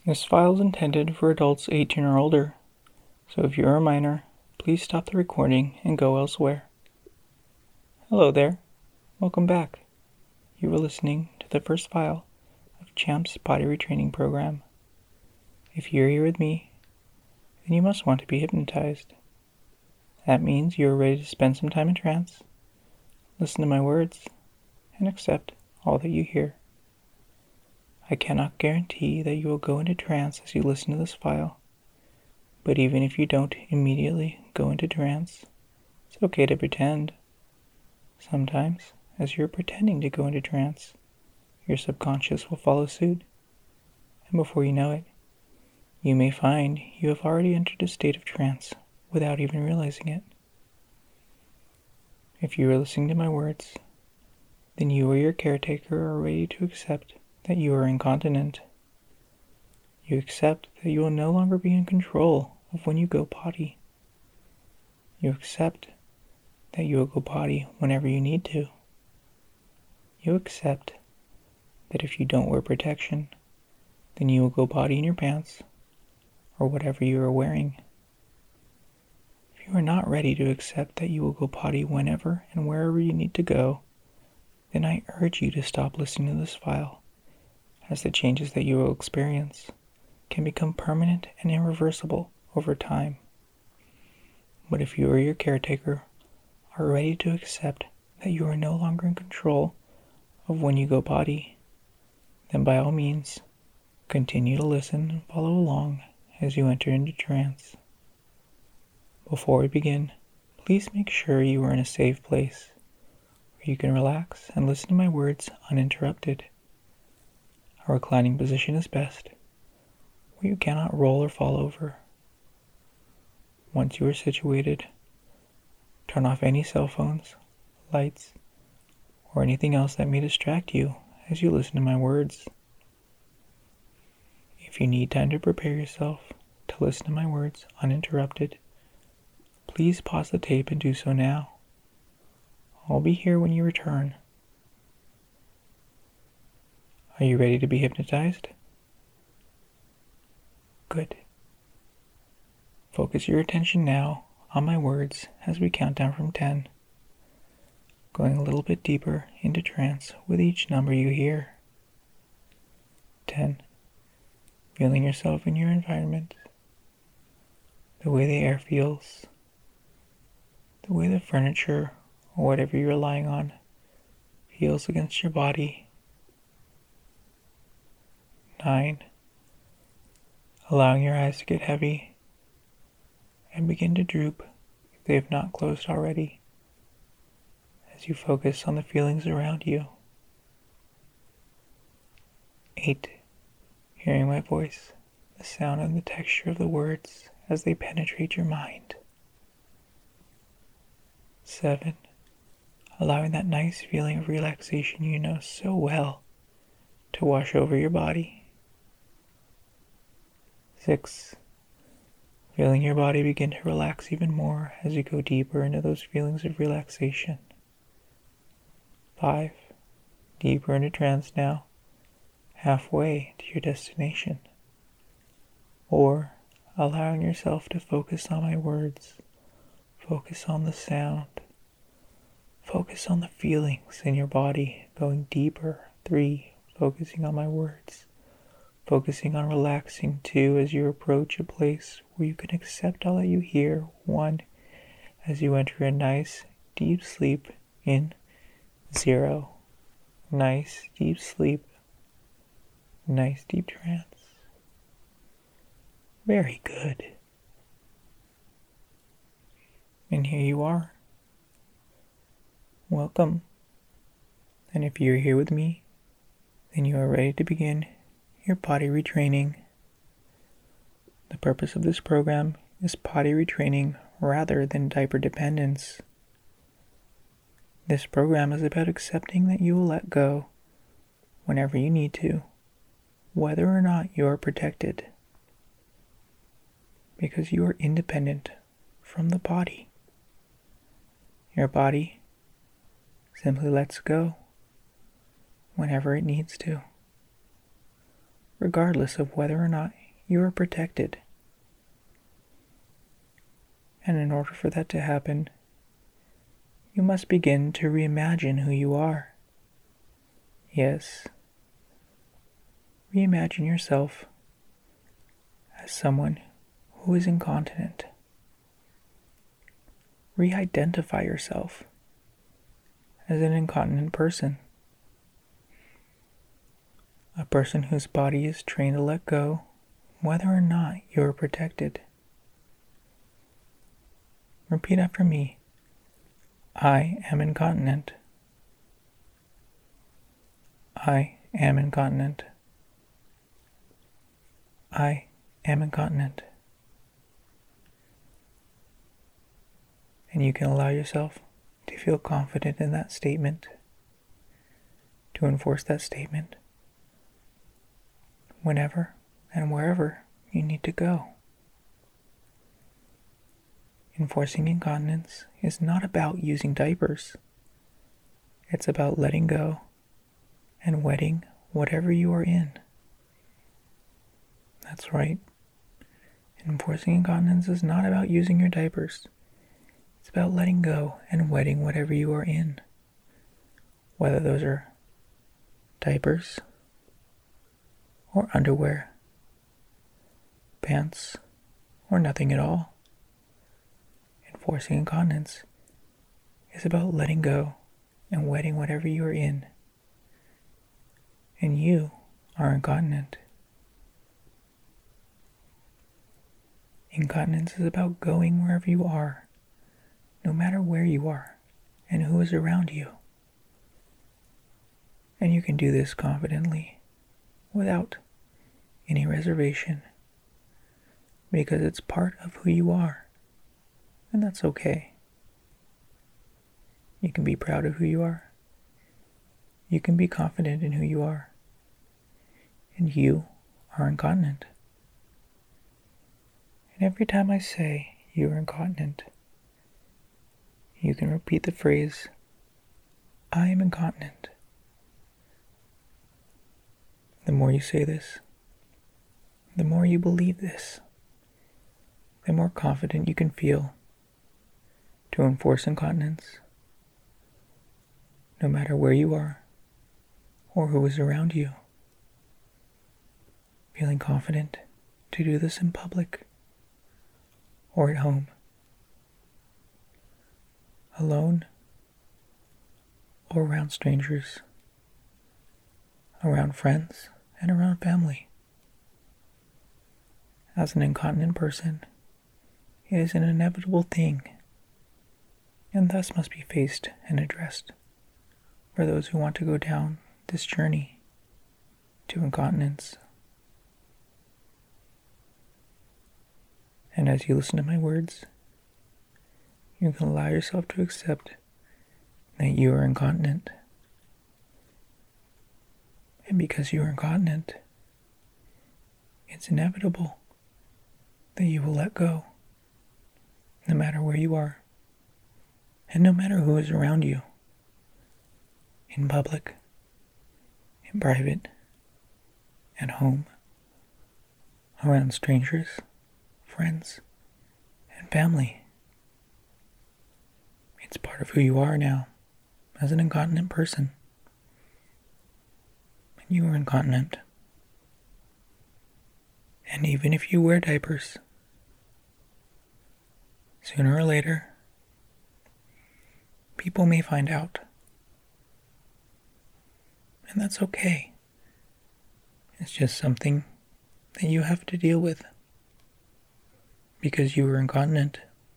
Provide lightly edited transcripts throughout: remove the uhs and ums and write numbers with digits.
This file is intended for adults 18 or older, so if you're a minor, please stop the recording and go elsewhere. Hello there. Welcome back. You are listening to the first file of Champ's Potty Retraining Program. If you're here with me, then you must want to be hypnotized. That means you are ready to spend some time in trance, listen to my words, and accept all that you hear. I cannot guarantee that you will go into trance as you listen to this file, but even if you don't immediately go into trance, it's okay to pretend. Sometimes, as you're pretending to go into trance, your subconscious will follow suit, and before you know it, you may find you have already entered a state of trance without even realizing it. If you are listening to my words, then you or your caretaker are ready to accept that you are incontinent. You accept that you will no longer be in control of when you go potty. You accept that you will go potty whenever you need to. You accept that if you don't wear protection, then you will go potty in your pants or whatever you are wearing. If you are not ready to accept that you will go potty whenever and wherever you need to go, then I urge you to stop listening to this file, as the changes that you will experience can become permanent and irreversible over time. But if you or your caretaker are ready to accept that you are no longer in control of when you go potty, then by all means, continue to listen and follow along as you enter into trance. Before we begin, please make sure you are in a safe place where you can relax and listen to my words uninterrupted. A reclining position is best, where you cannot roll or fall over. Once you are situated, turn off any cell phones, lights, or anything else that may distract you as you listen to my words. If you need time to prepare yourself to listen to my words uninterrupted, please pause the tape and do so now. I'll be here when you return. Are you ready to be hypnotized? Good. Focus your attention now on my words as we count down from 10, going a little bit deeper into trance with each number you hear. 10. Feeling yourself in your environment, the way the air feels, the way the furniture or whatever you're lying on feels against your body. 9. Allowing your eyes to get heavy and begin to droop if they have not closed already, as you focus on the feelings around you. 8. Hearing my voice, the sound and the texture of the words as they penetrate your mind. 7. Allowing that nice feeling of relaxation you know so well to wash over your body. 6. Feeling your body begin to relax even more as you go deeper into those feelings of relaxation. 5. Deeper into trance now, halfway to your destination. 4. Allowing yourself to focus on my words, focus on the sound, focus on the feelings in your body, going deeper. 3. Focusing on my words, focusing on relaxing. 2. As you approach a place where you can accept all that you hear. 1. As you enter a nice deep sleep in 0. Nice deep sleep, nice deep trance. Very good. And here you are. Welcome. And if you're here with me, then you are ready to begin your potty retraining. The purpose of this program is potty retraining rather than diaper dependence. This program is about accepting that you will let go whenever you need to, whether or not you are protected, because you are independent from the body. Your body simply lets go whenever it needs to. regardless of whether or not you are protected. And in order for that to happen, you must begin to reimagine who you are. Yes, reimagine yourself as someone who is incontinent. Re-identify yourself as an incontinent person. A person whose body is trained to let go whether or not you are protected. Repeat after me. I am incontinent. I am incontinent. I am incontinent. And you can allow yourself to feel confident in that statement, to enforce that statement whenever and wherever you need to go. Enforcing incontinence is not about using diapers. It's about letting go and wetting whatever you are in. That's right. Enforcing incontinence is not about using your diapers. It's about letting go and wetting whatever you are in. Whether those are diapers or underwear, pants, or nothing at all. Enforcing incontinence is about letting go and wetting whatever you are in. And you are incontinent. Incontinence is about going wherever you are, no matter where you are and who is around you. And you can do this confidently, without any reservation, because it's part of who you are, and that's okay. You can be proud of who you are. You can be confident in who you are. And you are incontinent. And every time I say you are incontinent, you can repeat the phrase, I am incontinent. The more you say this, the more you believe this, the more confident you can feel to enforce incontinence, no matter where you are or who is around you. Feeling confident to do this in public or at home, alone or around strangers, around friends and around family. As an incontinent person, it is an inevitable thing, and thus must be faced and addressed for those who want to go down this journey to incontinence. And as you listen to my words, you can allow yourself to accept that you are incontinent. And because you are incontinent, it's inevitable that you will let go, no matter where you are, and no matter who is around you, in public, in private, at home, around strangers, friends, and family. It's part of who you are now, as an incontinent person. And you are incontinent. And even if you wear diapers, sooner or later, people may find out. And that's okay. It's just something that you have to deal with because you were incontinent.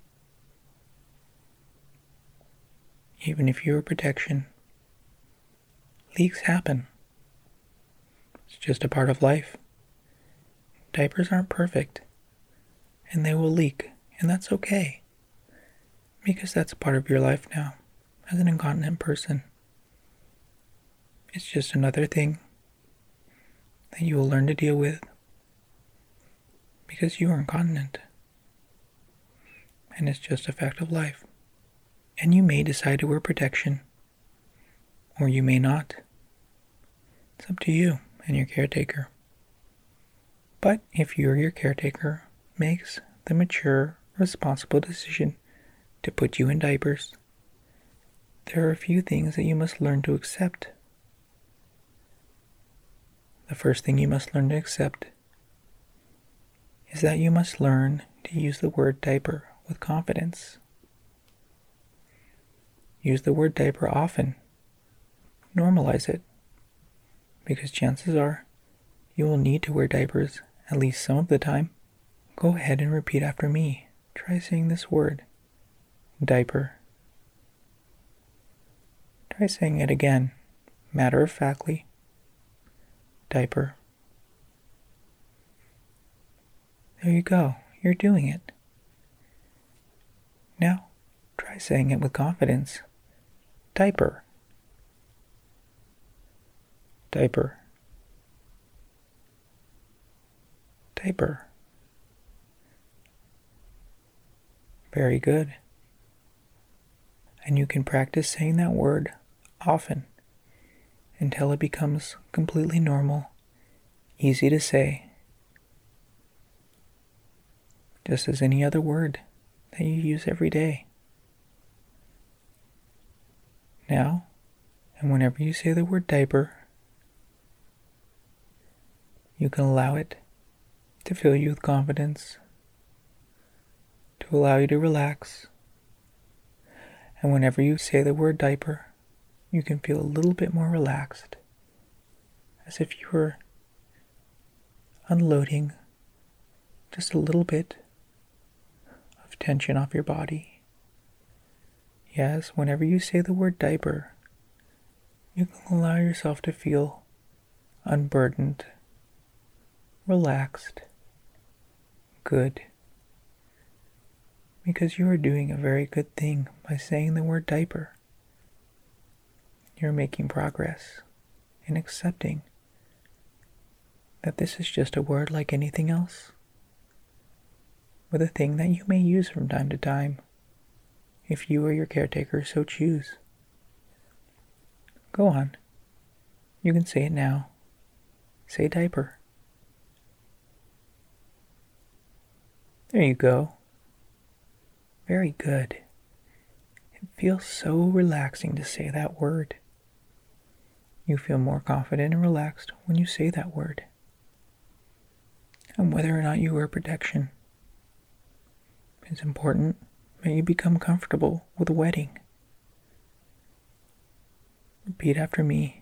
Even if you were protection, leaks happen. It's just a part of life. Diapers aren't perfect, and they will leak, and that's okay, because that's a part of your life now, as an incontinent person. It's just another thing that you will learn to deal with, because you are incontinent, and it's just a fact of life. And you may decide to wear protection, or you may not. It's up to you and your caretaker. But if you or your caretaker makes the mature, responsible decision to put you in diapers, there are a few things that you must learn to accept. The first thing you must learn to accept is that you must learn to use the word diaper with confidence. Use the word diaper often. Normalize it, because chances are you will need to wear diapers at least some of the time. Go ahead and repeat after me. Try saying this word, diaper. Try saying it again, matter-of-factly, diaper. There you go, you're doing it. Now, try saying it with confidence, diaper. Diaper. Diaper. Very good. And you can practice saying that word often until it becomes completely normal, easy to say, just as any other word that you use every day. Now, and whenever you say the word diaper, you can allow it to fill you with confidence, to allow you to relax. And whenever you say the word diaper, you can feel a little bit more relaxed, as if you were unloading just a little bit of tension off your body. Yes, whenever you say the word diaper, you can allow yourself to feel unburdened, relaxed, good. Because you are doing a very good thing by saying the word diaper. You're making progress in accepting that this is just a word like anything else, with a thing that you may use from time to time, if you or your caretaker so choose. Go on. You can say it now. Say diaper. There you go. Very good. It feels so relaxing to say that word. You feel more confident and relaxed when you say that word. And whether or not you wear protection, it's important that you become comfortable with wetting. Repeat after me.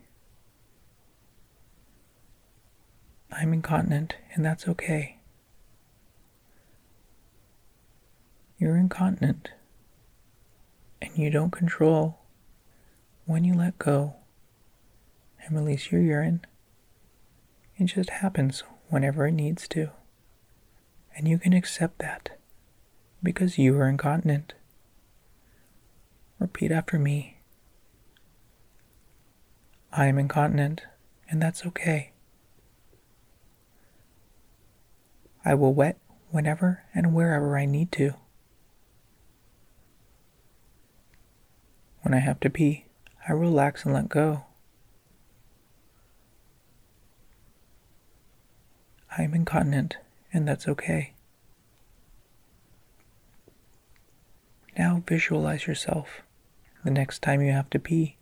I'm incontinent, and that's okay. You're incontinent, and you don't control when you let go and release your urine. It just happens whenever it needs to, and you can accept that because you are incontinent. Repeat after me. I am incontinent, and that's okay. I will wet whenever and wherever I need to. When I have to pee, I relax and let go. I am incontinent, and that's okay. Now visualize yourself the next time you have to pee.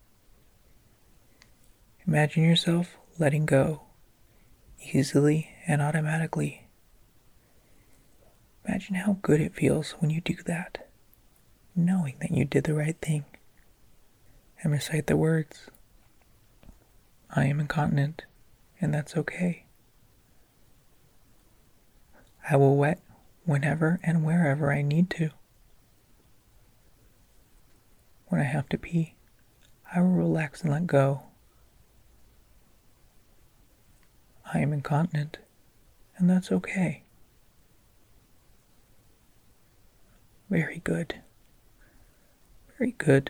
Imagine yourself letting go, easily and automatically. Imagine how good it feels when you do that, knowing that you did the right thing. And recite the words, I am incontinent, and that's okay. I will wet whenever and wherever I need to. When I have to pee, I will relax and let go. I am incontinent, and that's okay. Very good. Very good.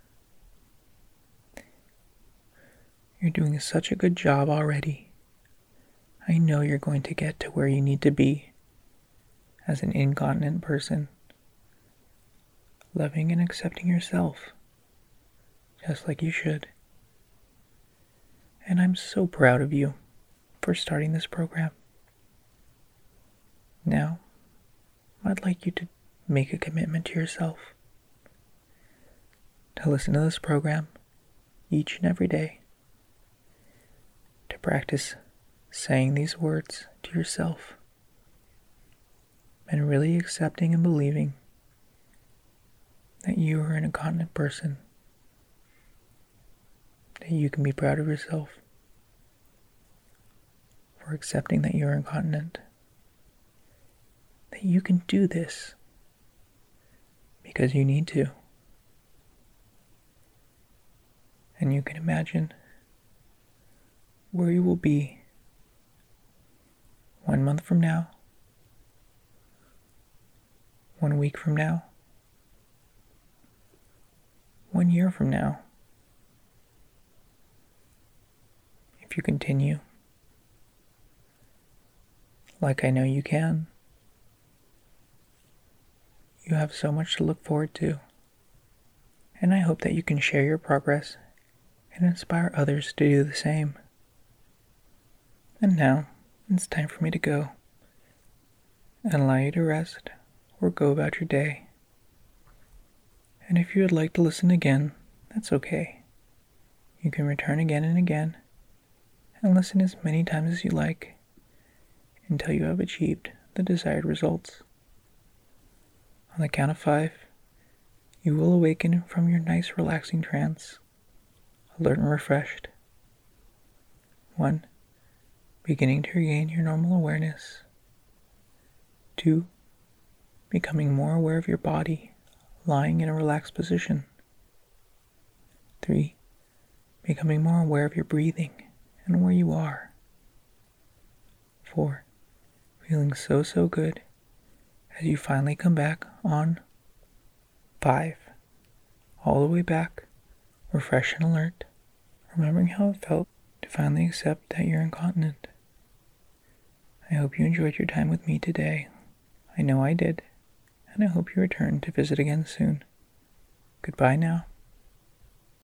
You're doing such a good job already. I know you're going to get to where you need to be as an incontinent person, loving and accepting yourself, just like you should. And I'm so proud of you for starting this program. Now, I'd like you to make a commitment to yourself to listen to this program each and every day, to practice saying these words to yourself, and really accepting and believing that you are an incontinent person, that you can be proud of yourself for accepting that you're incontinent, that you can do this because you need to. And you can imagine where you will be 1 month from now, 1 week from now, 1 year from now. If you continue, like I know you can, you have so much to look forward to, and I hope that you can share your progress and inspire others to do the same. And now, it's time for me to go and allow you to rest or go about your day. And if you would like to listen again, that's okay. You can return again and again and listen as many times as you like until you have achieved the desired results. On the count of 5, you will awaken from your nice relaxing trance, alert and refreshed. 1, beginning to regain your normal awareness. 2, becoming more aware of your body, lying in a relaxed position. 3, becoming more aware of your breathing and where you are. 4, feeling so good as you finally come back on. 5, all the way back, refreshed and alert, remembering how it felt to finally accept that you're incontinent. I hope you enjoyed your time with me today. I know I did, and I hope you return to visit again soon. Goodbye now.